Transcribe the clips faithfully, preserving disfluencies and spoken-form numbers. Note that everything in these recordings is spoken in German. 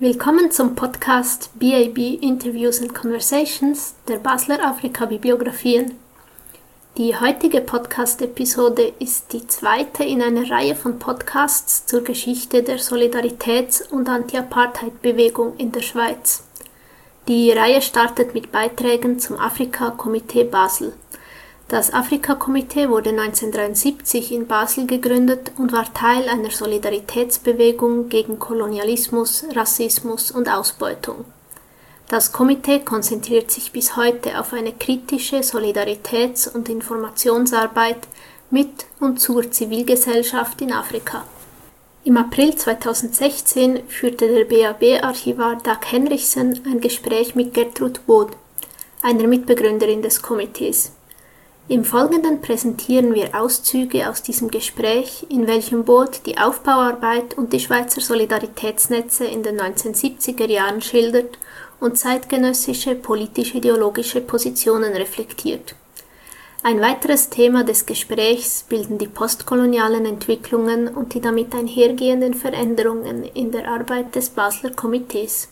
Willkommen zum Podcast B A B Interviews and Conversations der Basler Afrika-Bibliographien. Die heutige Podcast-Episode ist die zweite in einer Reihe von Podcasts zur Geschichte der Solidaritäts- und Anti-Apartheid-Bewegung in der Schweiz. Die Reihe startet mit Beiträgen zum Afrika-Komitee Basel. Das Afrika-Komitee wurde neunzehnhundertdreiundsiebzig in Basel gegründet und war Teil einer Solidaritätsbewegung gegen Kolonialismus, Rassismus und Ausbeutung. Das Komitee konzentriert sich bis heute auf eine kritische Solidaritäts- und Informationsarbeit mit und zur Zivilgesellschaft in Afrika. Im April zweitausendsechzehn führte der B A B-Archivar Dag Henrichsen ein Gespräch mit Gertrud Bod, einer Mitbegründerin des Komitees. Im Folgenden präsentieren wir Auszüge aus diesem Gespräch, in welchem Bod die Aufbauarbeit und die Schweizer Solidaritätsnetze in den neunzehnhundertsiebziger Jahren schildert und zeitgenössische politisch-ideologische Positionen reflektiert. Ein weiteres Thema des Gesprächs bilden die postkolonialen Entwicklungen und die damit einhergehenden Veränderungen in der Arbeit des Basler Komitees.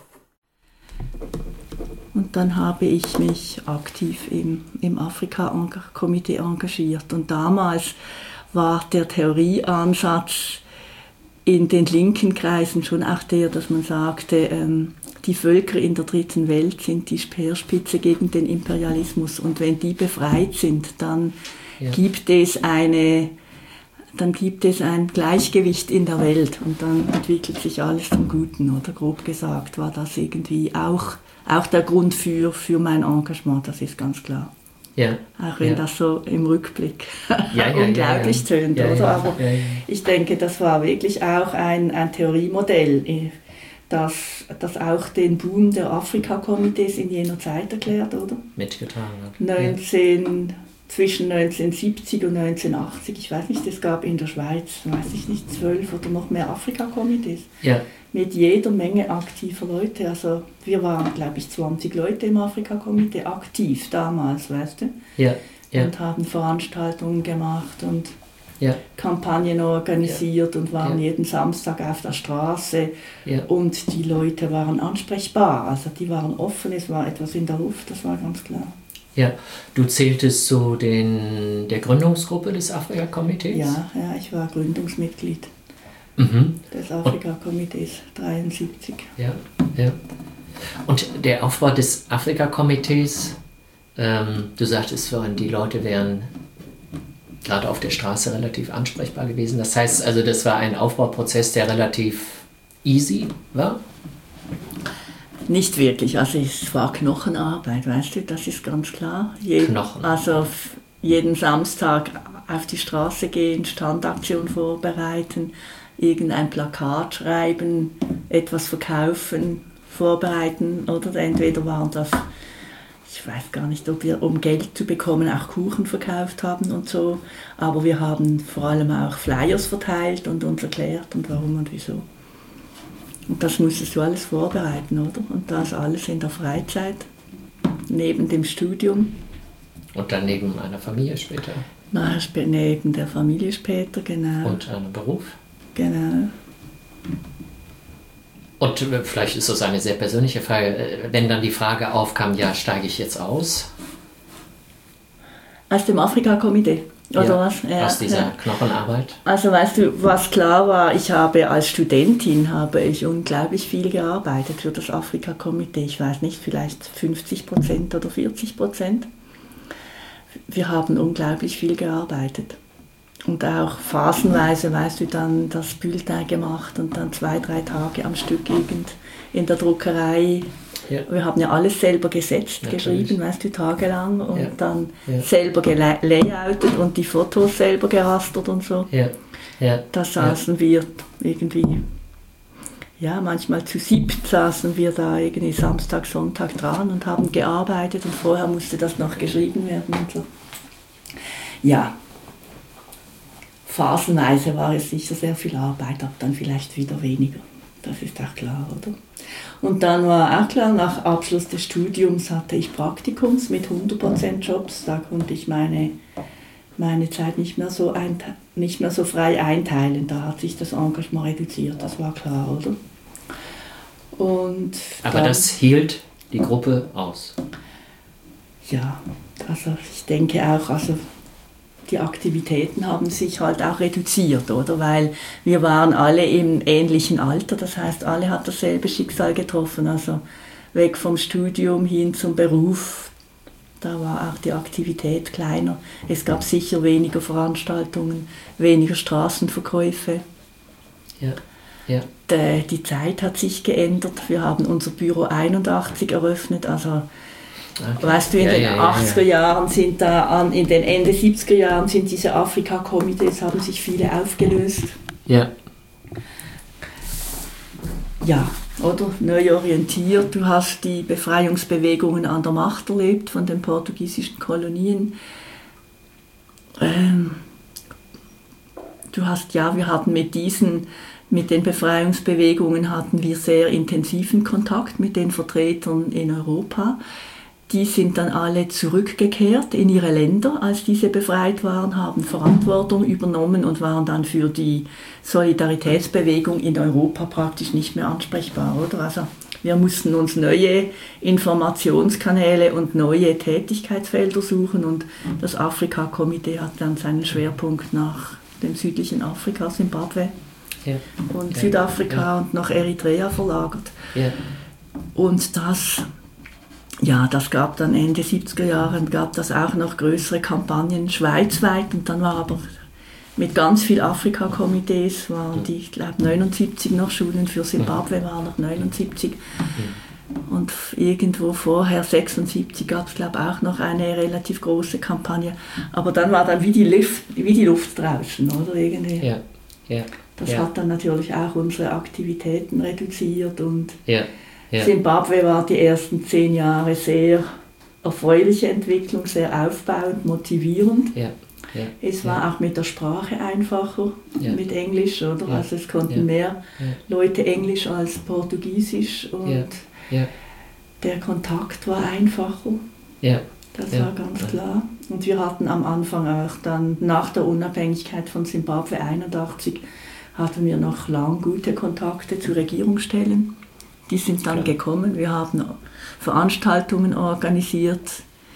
Und dann habe ich mich aktiv im, im Afrika-Komitee engagiert. Und damals war der Theorieansatz in den linken Kreisen schon auch der, dass man sagte, ähm, die Völker in der dritten Welt sind die Speerspitze gegen den Imperialismus. Und wenn die befreit sind, dann ja. gibt es eine, dann gibt es ein Gleichgewicht in der Welt. Und dann entwickelt sich alles zum Guten. Oder grob gesagt war das irgendwie auch Auch der Grund für, für mein Engagement, das ist ganz klar. Ja. Auch wenn ja. das so im Rückblick ja, ja, unglaublich ja, ja. tönt, ja, oder? Ja, Aber ja, ja. ich denke, das war wirklich auch ein, ein Theoriemodell, das, das auch den Boom der Afrika-Komitees in jener Zeit erklärt, oder? Mitgetragen hat. neunzehn, ja. Zwischen neunzehnhundertsiebzig und neunzehnhundertachtzig, ich weiß nicht, es gab in der Schweiz, weiß ich nicht, zwölf oder noch mehr Afrika-Komitees. Ja. Mit jeder Menge aktiver Leute. Also wir waren, glaube ich, zwanzig Leute im Afrika-Komitee aktiv damals, weißt du? Ja, ja. Und haben Veranstaltungen gemacht und ja. Kampagnen organisiert ja. und waren ja. jeden Samstag auf der Straße. Ja. Und die Leute waren ansprechbar. Also die waren offen, es war etwas in der Luft, das war ganz klar. Ja, du zähltest zu den, der Gründungsgruppe des Afrika-Komitees? Ja, ja, ich war Gründungsmitglied. Mhm. Des Afrika-Komitees dreiundsiebzig. Ja, ja. Und der Aufbau des Afrika-Komitees, ähm, du sagtest vorhin, die Leute wären gerade auf der Straße relativ ansprechbar gewesen. Das heißt also, das war ein Aufbauprozess, der relativ easy war? Nicht wirklich, also es war Knochenarbeit, weißt du, das ist ganz klar. Je, Knochen. Also jeden Samstag auf die Straße gehen, Standaktion vorbereiten, irgendein Plakat schreiben, etwas verkaufen, vorbereiten, oder entweder waren das, ich weiß gar nicht, ob wir, um Geld zu bekommen, auch Kuchen verkauft haben und so, aber wir haben vor allem auch Flyers verteilt und uns erklärt und warum und wieso. Und das musstest du alles vorbereiten, oder? Und das alles in der Freizeit, neben dem Studium. Und dann neben einer Familie später? Na, neben der Familie später, genau. Und einem Beruf? Genau. Und vielleicht ist das eine sehr persönliche Frage, wenn dann die Frage aufkam, ja, steige ich jetzt aus? Aus dem Afrika-Komitee, oder ja, was? Ja, aus dieser ja. Knochenarbeit? Also weißt du, was klar war, ich habe als Studentin habe ich unglaublich viel gearbeitet für das Afrika-Komitee. Ich weiß nicht, vielleicht fünfzig Prozent oder vierzig Prozent. Wir haben unglaublich viel gearbeitet. Und auch phasenweise, weißt du, dann das Bulletin gemacht und dann zwei, drei Tage am Stück irgend in der Druckerei. Ja. Wir haben ja alles selber gesetzt, Natürlich. geschrieben, weißt du, tagelang und ja. dann ja. selber gelayoutet und die Fotos selber gerastert und so. Ja. Ja. Da saßen ja. wir irgendwie, ja, manchmal zu siebt saßen wir da irgendwie Samstag, Sonntag dran und haben gearbeitet und vorher musste das noch geschrieben werden und so. Ja. Phasenweise war es sicher sehr viel Arbeit, aber dann vielleicht wieder weniger. Das ist auch klar, oder? Und dann war auch klar, nach Abschluss des Studiums hatte ich Praktikums mit hundert Prozent Jobs. Da konnte ich meine, meine Zeit nicht mehr, so ein, nicht mehr so frei einteilen. Da hat sich das Engagement reduziert, das war klar, oder? Und Aber dann, das hielt die Gruppe aus. Ja, also ich denke auch, also die Aktivitäten haben sich halt auch reduziert, oder? Weil wir waren alle im ähnlichen Alter, das heißt, alle hat dasselbe Schicksal getroffen, also weg vom Studium hin zum Beruf, da war auch die Aktivität kleiner. Es gab sicher weniger Veranstaltungen, weniger Straßenverkäufe. Ja, ja. Die, die Zeit hat sich geändert, wir haben unser Büro einundachtzig eröffnet, also okay. Weißt du, in ja, den ja, ja, achtziger Jahren sind da, an, in den Ende siebziger Jahren sind diese Afrika-Komitees, haben sich viele aufgelöst. Ja. Ja, oder? Neu orientiert. Du hast die Befreiungsbewegungen an der Macht erlebt von den portugiesischen Kolonien. Ähm, du hast, ja, wir hatten mit diesen, mit den Befreiungsbewegungen hatten wir sehr intensiven Kontakt mit den Vertretern in Europa. Die sind dann alle zurückgekehrt in ihre Länder, als diese befreit waren, haben Verantwortung übernommen und waren dann für die Solidaritätsbewegung in Europa praktisch nicht mehr ansprechbar, oder? Also wir mussten uns neue Informationskanäle und neue Tätigkeitsfelder suchen und das Afrika-Komitee hat dann seinen Schwerpunkt nach dem südlichen Afrika, Simbabwe ja. und ja. Südafrika ja. und nach Eritrea verlagert. Ja. Und das... Ja, das gab dann Ende siebziger Jahre, gab das auch noch größere Kampagnen schweizweit und dann war aber mit ganz vielen Afrika-Komitees, waren die, ich glaube neunundsiebzig noch Schulen für Simbabwe, waren noch neunundsiebzig und irgendwo vorher, sechsundsiebzig, gab es glaube ich auch noch eine relativ große Kampagne, aber dann war dann wie die Luft, wie die Luft draußen, oder irgendwie. Ja, ja. Das ja. hat dann natürlich auch unsere Aktivitäten reduziert und ja. Ja. Simbabwe war die ersten zehn Jahre sehr erfreuliche Entwicklung, sehr aufbauend, motivierend. Ja. Ja. Es war ja. auch mit der Sprache einfacher, ja. mit Englisch, oder? Ja. Also es konnten ja. mehr ja. Leute Englisch als Portugiesisch und ja. Ja. der Kontakt war einfacher. Ja. Das ja. war ganz ja. klar. Und wir hatten am Anfang auch dann, nach der Unabhängigkeit von Simbabwe einundachtzig, hatten wir noch lang gute Kontakte zu Regierungsstellen. Die sind dann Klar. gekommen, wir haben Veranstaltungen organisiert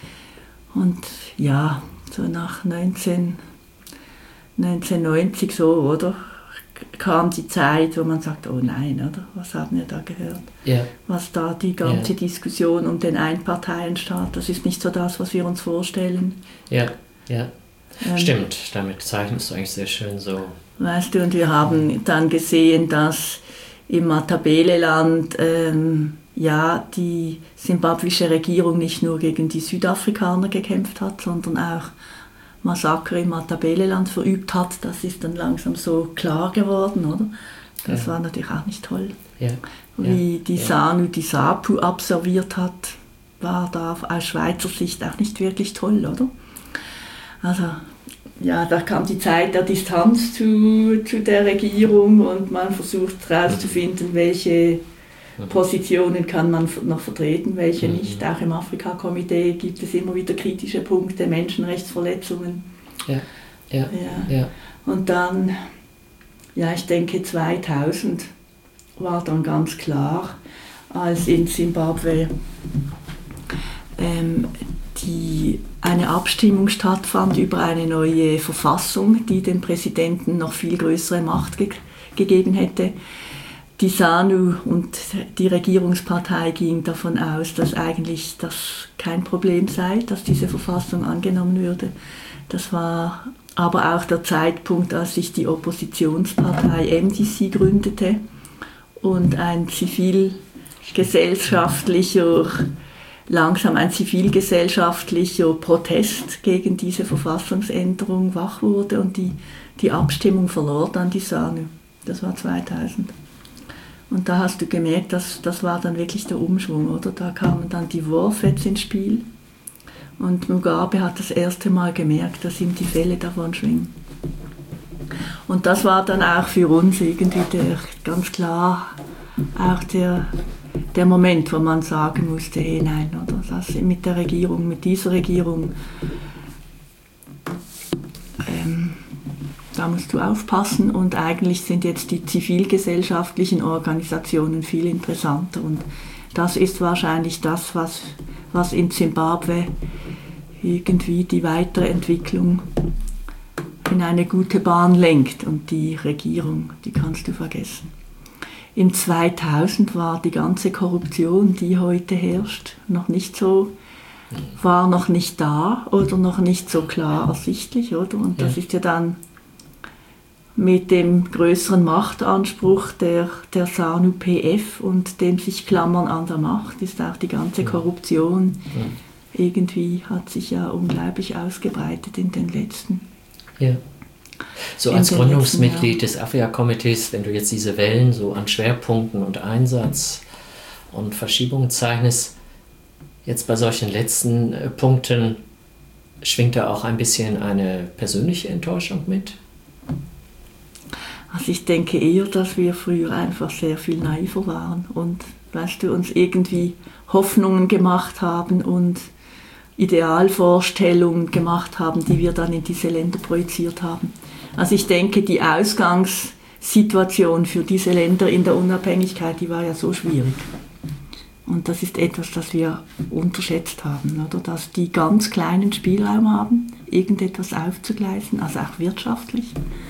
und ja, so nach neunzehn, neunzehnhundertneunzig so, oder, kam die Zeit, wo man sagt, oh nein, oder, was haben wir da gehört? Ja. Was da die ganze ja. Diskussion um den Einparteienstaat, das ist nicht so das, was wir uns vorstellen. Ja, ja, ähm, stimmt, damit zeichnest du eigentlich sehr schön so. Weißt du, und wir haben dann gesehen, dass im Matabeleland ähm, ja, die simbabwische Regierung nicht nur gegen die Südafrikaner gekämpft hat, sondern auch Massaker im Matabeleland verübt hat. Das ist dann langsam so klar geworden, oder? Das ja. war natürlich auch nicht toll. Ja. Wie ja. die SANU die SAPU abserviert hat, war da aus Schweizer Sicht auch nicht wirklich toll, oder? Also ja, da kam die Zeit der Distanz zu, zu der Regierung und man versucht herauszufinden, welche Positionen kann man noch vertreten, welche nicht. Auch im Afrika-Komitee gibt es immer wieder kritische Punkte, Menschenrechtsverletzungen. Ja, ja, ja. ja. Und dann, ja, ich denke zweitausend war dann ganz klar, als in Simbabwe ähm, die eine Abstimmung stattfand über eine neue Verfassung, die dem Präsidenten noch viel größere Macht ge- gegeben hätte. Die SANU und die Regierungspartei ging davon aus, dass eigentlich das kein Problem sei, dass diese Verfassung angenommen würde. Das war aber auch der Zeitpunkt, als sich die Oppositionspartei M D C gründete und ein zivilgesellschaftlicher langsam ein zivilgesellschaftlicher Protest gegen diese Verfassungsänderung wach wurde und die, die Abstimmung verlor dann die SANU. Das war zweitausend. Und da hast du gemerkt, dass, das war dann wirklich der Umschwung, oder? Da kamen dann die Warfeds ins Spiel und Mugabe hat das erste Mal gemerkt, dass ihm die Fälle davon schwingen. Und das war dann auch für uns irgendwie der, ganz klar auch der der Moment, wo man sagen musste, hey, nein, oder das mit der Regierung, mit dieser Regierung, ähm, da musst du aufpassen und eigentlich sind jetzt die zivilgesellschaftlichen Organisationen viel interessanter und das ist wahrscheinlich das, was, was in Zimbabwe irgendwie die weitere Entwicklung in eine gute Bahn lenkt und die Regierung, die kannst du vergessen. Im zweitausend war die ganze Korruption, die heute herrscht, noch nicht so, war noch nicht da oder noch nicht so klar ersichtlich, oder? Und das ja. ist ja dann mit dem größeren Machtanspruch der, der ZANU-P F und dem sich Klammern an der Macht, ist auch die ganze Korruption ja. irgendwie, hat sich ja unglaublich ausgebreitet in den letzten Ja. So als Gründungsmitglied des Afrika-Komitees, wenn du jetzt diese Wellen so an Schwerpunkten und Einsatz und Verschiebungen zeichnest, jetzt bei solchen letzten äh, Punkten, schwingt da auch ein bisschen eine persönliche Enttäuschung mit? Also ich denke eher, dass wir früher einfach sehr viel naiver waren und, weißt du, uns irgendwie Hoffnungen gemacht haben und Idealvorstellungen gemacht haben, die wir dann in diese Länder projiziert haben. Also ich denke, die Ausgangssituation für diese Länder in der Unabhängigkeit, die war ja so schwierig. Und das ist etwas, das wir unterschätzt haben, oder? Dass die ganz kleinen Spielraum haben, irgendetwas aufzugleisen, also auch wirtschaftlich.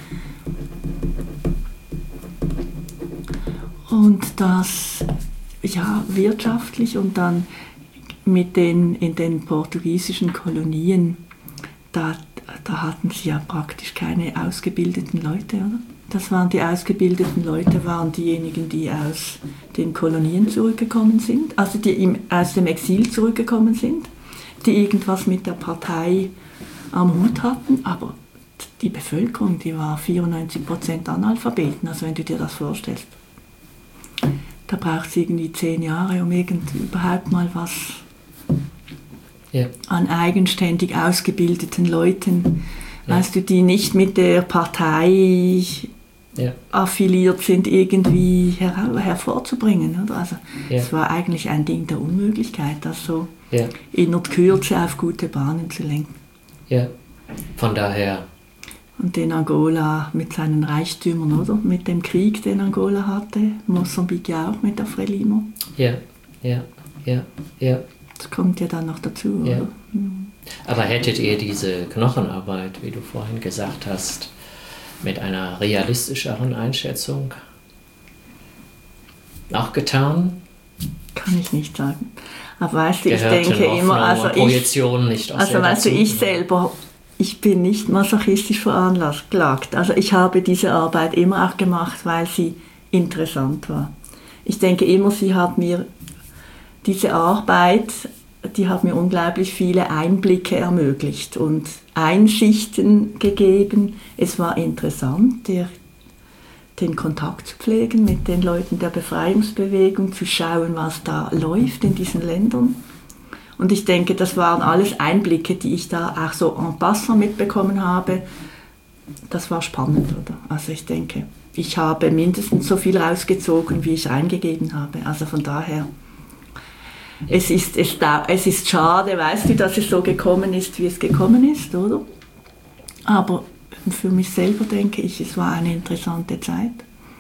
Und das, ja, wirtschaftlich und dann mit den, in den portugiesischen Kolonien, da, da hatten sie ja praktisch keine ausgebildeten Leute, oder? Das waren die ausgebildeten Leute, waren diejenigen, die aus den Kolonien zurückgekommen sind, also die im, aus dem Exil zurückgekommen sind, die irgendwas mit der Partei am Hut hatten, aber die Bevölkerung, die war vierundneunzig Prozent Analphabeten, also wenn du dir das vorstellst. Da braucht es irgendwie zehn Jahre, um irgend, überhaupt mal was ja. an eigenständig ausgebildeten Leuten, ja. weißt du, die nicht mit der Partei ja. affiliiert sind, irgendwie her- hervorzubringen. Oder? Also ja. es war eigentlich ein Ding der Unmöglichkeit, das so ja. in der Kürze auf gute Bahnen zu lenken. Ja, von daher. Und den Angola mit seinen Reichtümern, oder? Mit dem Krieg, den Angola hatte, Mosambik ja auch mit der Frelimo. Ja, ja, ja, ja. Das kommt ja dann noch dazu, ja. oder? Mhm. Aber hättet ihr diese Knochenarbeit, wie du vorhin gesagt hast, mit einer realistischeren Einschätzung auch getan? Kann ich nicht sagen. Aber weißt du, ich Gehörte denke immer, also ich, nicht also weißt du, ich selber, ich bin nicht masochistisch veranlagt. Also ich habe diese Arbeit immer auch gemacht, weil sie interessant war. Ich denke immer, sie hat mir diese Arbeit, die hat mir unglaublich viele Einblicke ermöglicht und Einsichten gegeben. Es war interessant, der, den Kontakt zu pflegen mit den Leuten der Befreiungsbewegung, zu schauen, was da läuft in diesen Ländern. Und ich denke, das waren alles Einblicke, die ich da auch so en passant mitbekommen habe. Das war spannend, oder? Also ich denke, ich habe mindestens so viel rausgezogen, wie ich reingegeben habe. Also von daher, es ist, es, es ist schade, weißt du, dass es so gekommen ist, wie es gekommen ist, oder? Aber für mich selber denke ich, es war eine interessante Zeit.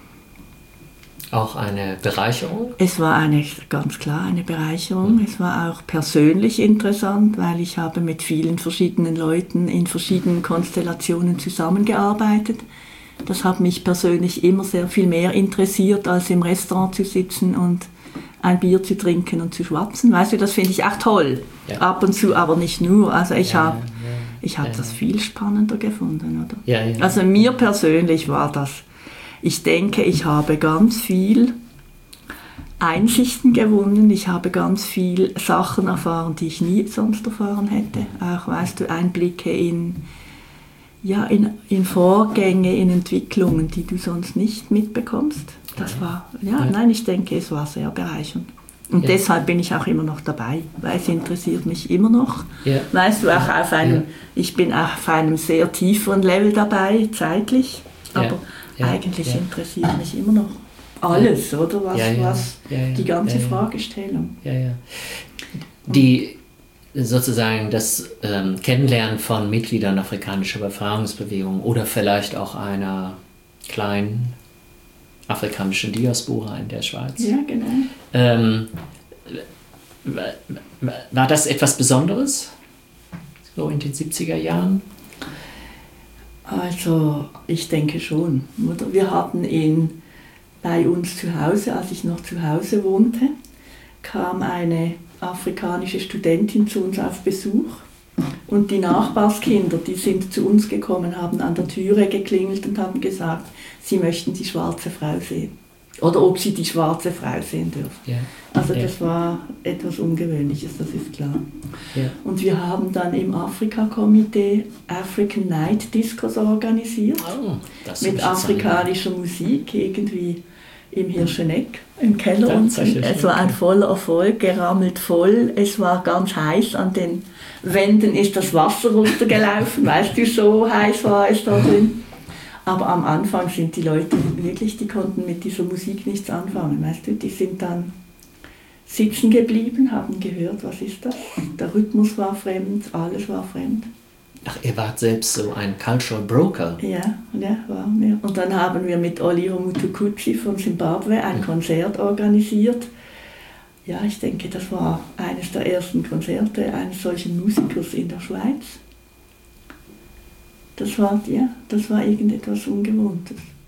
Auch eine Bereicherung? Es war eine, ganz klar eine Bereicherung. Mhm. Es war auch persönlich interessant, weil ich habe mit vielen verschiedenen Leuten in verschiedenen Konstellationen zusammengearbeitet. Das hat mich persönlich immer sehr viel mehr interessiert, als im Restaurant zu sitzen und ein Bier zu trinken und zu schwatzen. Weißt du, das finde ich auch toll. Ja. Ab und zu, aber nicht nur. Also ich ja, habe ja, ich hab ja. das viel spannender gefunden. Oder? Ja, ja. Also mir persönlich war das, ich denke, ich habe ganz viel Einsichten gewonnen. Ich habe ganz viel Sachen erfahren, die ich nie sonst erfahren hätte. Auch, weißt du, Einblicke in, ja, in, in Vorgänge, in Entwicklungen, die du sonst nicht mitbekommst. Das war, ja, ja, nein, ich denke, es war sehr bereichernd. Und ja. deshalb bin ich auch immer noch dabei, weil es interessiert mich immer noch. Ja. Weißt du, auch auf einem, ja. ich bin auch auf einem sehr tieferen Level dabei, zeitlich, aber ja. Ja. eigentlich ja. interessiert mich immer noch alles, oder? Was, ja, ja. was ja, ja. die ganze ja, ja. Fragestellung. Ja, ja. Die sozusagen das ähm, Kennenlernen von Mitgliedern afrikanischer Befreiungsbewegung oder vielleicht auch einer kleinen afrikanischen Diaspora in der Schweiz. Ja, genau. Ähm, war das etwas Besonderes, so in den siebziger Jahren? Also, ich denke schon. Wir hatten ihn bei uns zu Hause, als ich noch zu Hause wohnte, kam eine afrikanische Studentin zu uns auf Besuch und die Nachbarskinder, die sind zu uns gekommen, haben an der Türe geklingelt und haben gesagt, sie möchten die schwarze Frau sehen. Oder ob sie die schwarze Frau sehen dürfen. Yeah. Also yeah. Das war etwas Ungewöhnliches, das ist klar. Yeah. Und wir haben dann im Afrika-Komitee African Night Discos organisiert, oh, mit afrikanischer Musik, irgendwie im Hirscheneck, im Keller. Und es war ein voller Erfolg, gerammelt voll. Es war ganz heiß, an den Wänden ist das Wasser runtergelaufen, weißt du, so heiß war es da drin. Aber am Anfang sind die Leute wirklich, die konnten mit dieser Musik nichts anfangen, weißt du, die sind dann sitzen geblieben, haben gehört, was ist das? Der Rhythmus war fremd, alles war fremd. Ach, ihr wart selbst so ein Cultural Broker. Ja, ja, waren wir. Und dann haben wir mit Oliver Mutukudzi von Zimbabwe ein Konzert organisiert. Ja, ich denke, das war eines der ersten Konzerte eines solchen Musikers in der Schweiz. Das war, ja, das war irgendetwas Ungewohntes.